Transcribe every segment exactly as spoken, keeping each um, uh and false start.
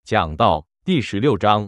讲道第十六章。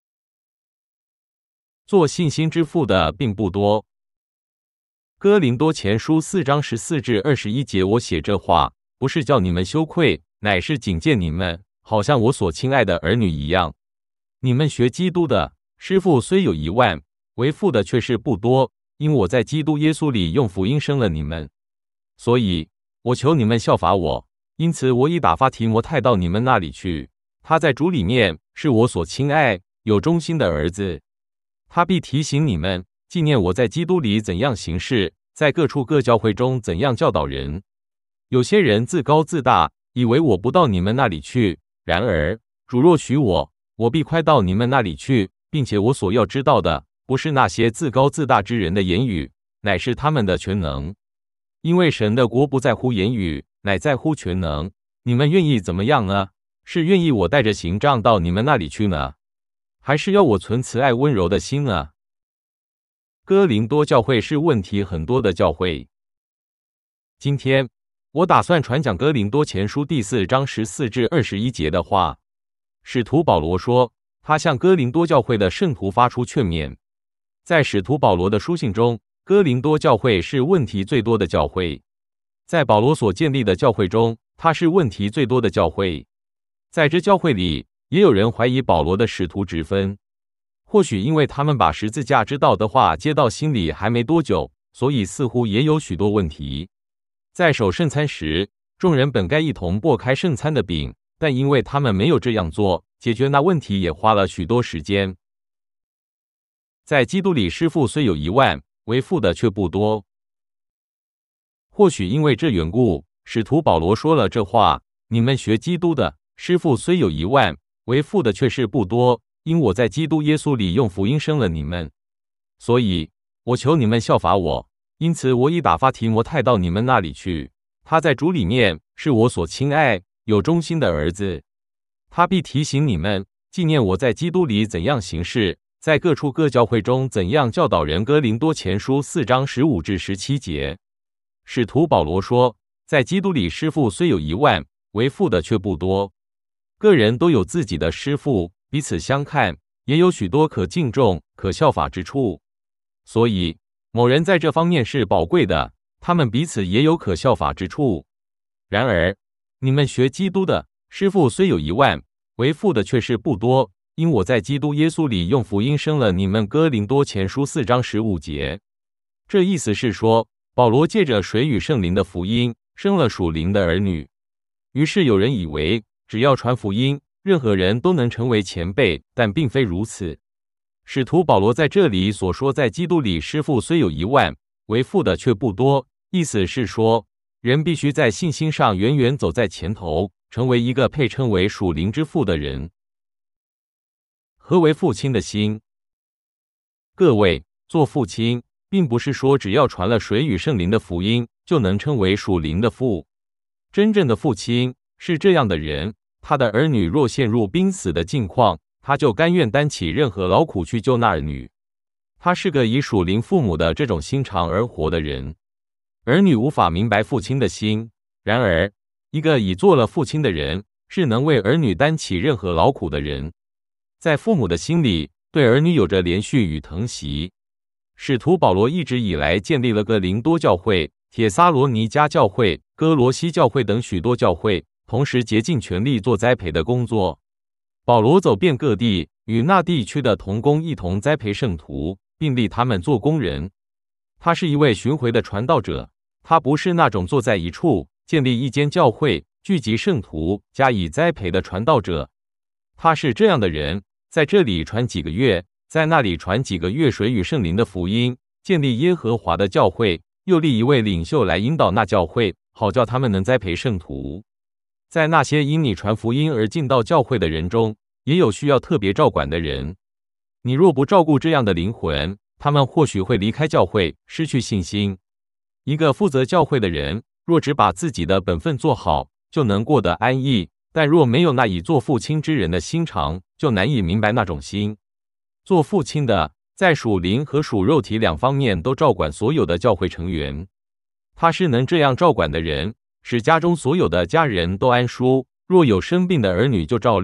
做信心之父的并不多。哥林多前书四章十四至二十一节，我写这话，不是叫你们羞愧，乃是警戒你们，好像我所亲爱的儿女一样。你们学基督的，师傅虽有一万，为父的却是不多，因我在基督耶稣里用福音生了你们。所以我求你们效法我，因此我已打发提摩太到你们那里去，他在主里面是我所亲爱有忠心的儿子。他必提醒你们，纪念我在基督里怎样行事，在各处各教会中怎样教导人。有些人自高自大，以为我不到你们那里去，然而主若许我，我必快到你们那里去，并且我所要知道的，不是那些自高自大之人的言语，乃是他们的全能。因为神的国不在乎言语，乃在乎全能。你们愿意怎么样呢？是愿意我带着刑杖到你们那里去呢，还是要我存慈爱温柔的心呢？哥林多教会是问题很多的教会。今天我打算传讲哥林多前书第四章十四至二十一节的话。使徒保罗说，他向哥林多教会的圣徒发出劝勉。在使徒保罗的书信中，哥林多教会是问题最多的教会。在保罗所建立的教会中，它是问题最多的教会。在这教会里，也有人怀疑保罗的使徒职分。或许因为他们把十字架之道的话接到心里还没多久，所以似乎也有许多问题。在守圣餐时，众人本该一同擘开圣餐的饼，但因为他们没有这样做，解决那问题也花了许多时间。在基督里，师傅虽有一万，为父的却不多。或许因为这缘故，使徒保罗说了这话：你们学基督的，师傅虽有一万，为父的却是不多，因我在基督耶稣里用福音生了你们。所以我求你们效法我，因此我已打发提摩太到你们那里去，他在主里面是我所亲爱有忠心的儿子。他必提醒你们，纪念我在基督里怎样行事，在各处各教会中怎样教导人。哥林多前书四章十五至十七节。使徒保罗说，在基督里师傅虽有一万，为父的却不多。个人都有自己的师傅，彼此相看，也有许多可敬重可效法之处。所以某人在这方面是宝贵的，他们彼此也有可效法之处。然而你们学基督的，师傅虽有一万，为父的却是不多，因我在基督耶稣里用福音生了你们。哥林多前书四章十五节。这意思是说，保罗借着水与圣灵的福音生了属灵的儿女。于是有人以为只要传福音，任何人都能成为前辈，但并非如此。使徒保罗在这里所说，在基督里师傅虽有一万，为父的却不多，意思是说，人必须在信心上远远走在前头，成为一个配称为属灵之父的人。何为父亲的心？各位，做父亲并不是说只要传了水与圣灵的福音，就能称为属灵的父。真正的父亲是这样的人，他的儿女若陷入濒死的境况，他就甘愿担起任何劳苦去救那儿女。他是个以属灵父母的这种心肠而活的人。儿女无法明白父亲的心，然而一个已做了父亲的人，是能为儿女担起任何劳苦的人。在父母的心里，对儿女有着怜恤与疼惜。使徒保罗一直以来建立了哥林多教会、帖撒罗尼迦教会、哥罗西教会等许多教会，同时竭尽全力做栽培的工作。保罗走遍各地，与那地区的同工一同栽培圣徒，并立他们做工人。他是一位巡回的传道者，他不是那种坐在一处建立一间教会、聚集圣徒加以栽培的传道者。他是这样的人，在这里传几个月，在那里传几个月水与圣灵的福音，建立耶和华的教会，又立一位领袖来引导那教会，好叫他们能栽培圣徒。在那些因你传福音而进到教会的人中，也有需要特别照管的人。你若不照顾这样的灵魂，他们或许会离开教会，失去信心。一个负责教会的人，若只把自己的本分做好，就能过得安逸，但若没有那以做父亲之人的心肠，就难以明白那种心。做父亲的，在属灵和属肉体两方面都照管所有的教会成员。他是能这样照管的人，使家中所有的家人都安舒。若有生病的儿女就照料，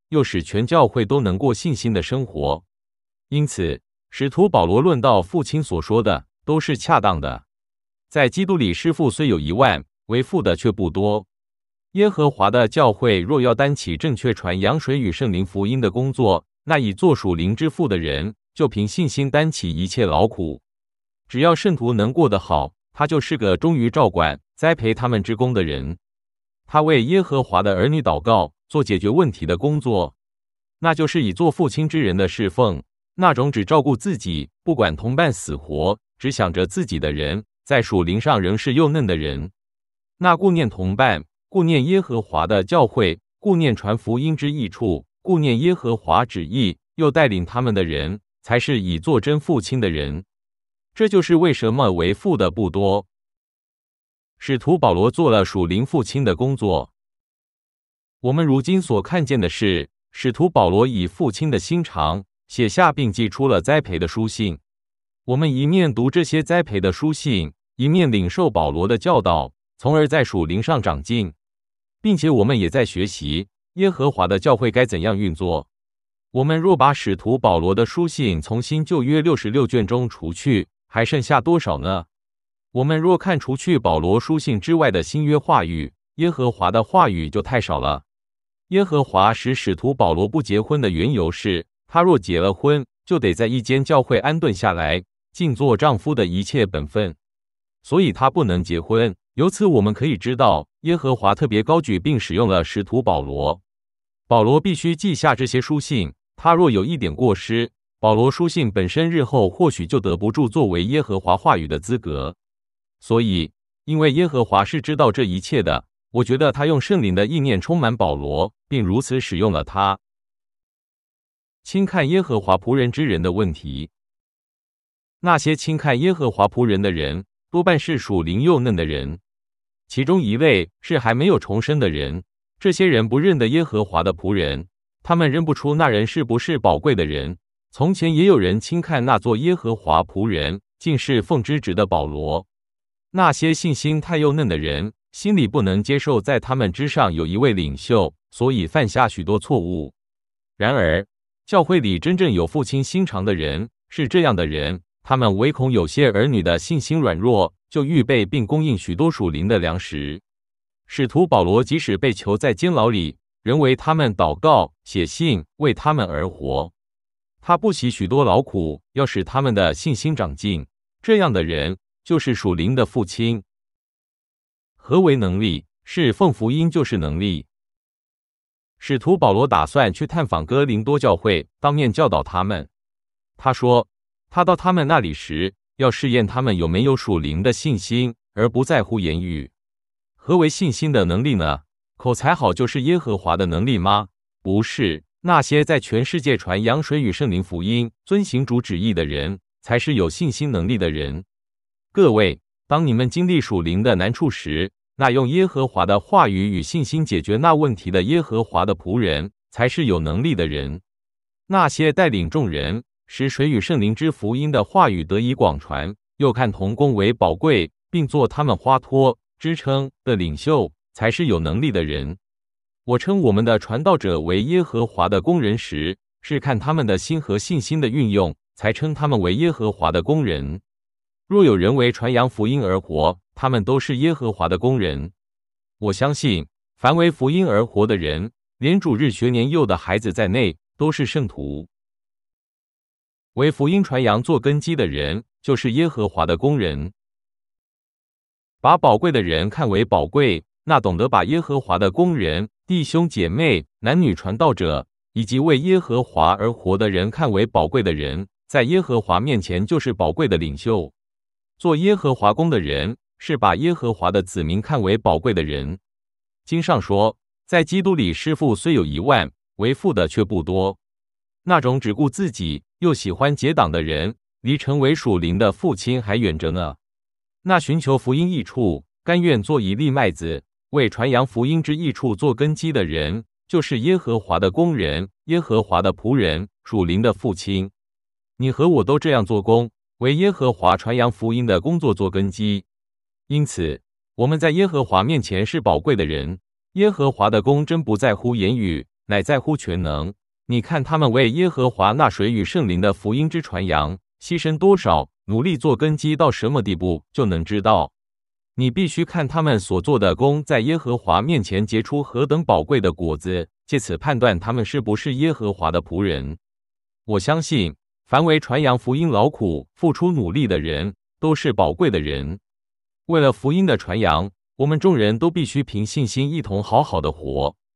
又使全教会都能过信心的生活。因此，使徒保罗论到父亲所说的都是恰当的。在基督里，师傅虽有一万，为父的却不多。耶和华的教会若要担起正确传扬水与圣灵福音的工作，那以做属灵之父的人，就凭信心担起一切劳苦。只要圣徒能过得好，他就是个忠于照管、栽培他们之功的人。他为耶和华的儿女祷告，做解决问题的工作，那就是以做父亲之人的侍奉。那种只照顾自己，不管同伴死活，只想着自己的人，在属灵上仍是幼嫩的人。那顾念同伴，顾念耶和华的教会，顾念传福音之益处，顾念耶和华旨意，又带领他们的人，才是以做真父亲的人。这就是为什么为父的不多。使徒保罗做了属灵父亲的工作。我们如今所看见的是，使徒保罗以父亲的心肠写下并寄出了栽培的书信。我们一面读这些栽培的书信，一面领受保罗的教导，从而在属灵上长进，并且我们也在学习耶和华的教会该怎样运作。我们若把使徒保罗的书信从新旧约六十六卷中除去，还剩下多少呢？我们若看除去保罗书信之外的新约话语，耶和华的话语就太少了。耶和华使使徒保罗不结婚的缘由是，他若结了婚，就得在一间教会安顿下来，尽做丈夫的一切本分，所以他不能结婚。由此我们可以知道，耶和华特别高举并使用了使徒保罗。保罗必须记下这些书信，他若有一点过失，保罗书信本身日后或许就得不住作为耶和华话语的资格。所以，因为耶和华是知道这一切的，我觉得他用圣灵的意念充满保罗，并如此使用了他。轻看耶和华仆人之人的问题。那些轻看耶和华仆人的人，多半是属灵幼嫩的人，其中一类是还没有重生的人。这些人不认得耶和华的仆人，他们认不出那人是不是宝贵的人。从前也有人轻看那做耶和华仆人，竟是奉之职的保罗。那些信心太幼嫩的人，心里不能接受在他们之上有一位领袖，所以犯下许多错误。然而，教会里真正有父亲心肠的人是这样的人，他们唯恐有些儿女的信心软弱，就预备并供应许多属灵的粮食。使徒保罗即使被囚在监牢里，仍为他们祷告、写信，为他们而活。他不惜许多劳苦，要使他们的信心长进。这样的人就是属灵的父亲。何为能力？是奉福音就是能力。使徒保罗打算去探访哥林多教会，当面教导他们。他说，他到他们那里时，要试验他们有没有属灵的信心，而不在乎言语。何为信心的能力呢？口才好就是耶和华的能力吗？不是，那些在全世界传扬水与圣灵福音、遵行主旨意的人，才是有信心能力的人。各位，当你们经历属灵的难处时，那用耶和华的话语与信心解决那问题的耶和华的仆人，才是有能力的人。那些带领众人使水与圣灵之福音的话语得以广传，又看同工为宝贵，并做他们花托支撑的领袖，才是有能力的人。我称我们的传道者为耶和华的工人时，是看他们的心和信心的运用，才称他们为耶和华的工人。若有人为传扬福音而活，他们都是耶和华的工人。我相信，凡为福音而活的人，连主日学年幼的孩子在内，都是圣徒。为福音传扬做根基的人，就是耶和华的工人。把宝贵的人看为宝贵，那懂得把耶和华的工人、弟兄姐妹、男女传道者，以及为耶和华而活的人看为宝贵的人，在耶和华面前就是宝贵的领袖。做耶和华工的人，是把耶和华的子民看为宝贵的人。经上说，在基督里师傅虽有一万，为父的却不多。那种只顾自己又喜欢结党的人，离成为属灵的父亲还远着呢。那寻求福音益处，甘愿做一粒麦子，为传扬福音之益处做根基的人，就是耶和华的工人，耶和华的仆人，属灵的父亲。你和我都这样做工，为耶和华传扬福音的工作做根基。因此，我们在耶和华面前是宝贵的人。耶和华的工真不在乎言语， 乃在乎全能。你看他们为耶和华那水与圣灵的福音之传扬，牺牲多少，努力做根基到什么地步，就能知道。你必须看他们所做的工在耶和华面前结出何等宝贵的果子，借此判断他们是不是耶和华的仆人。我相信，凡为传扬福音劳苦、付出努力的人，都是宝贵的人。为了福音的传扬，我们众人都必须凭信心一同好好的活。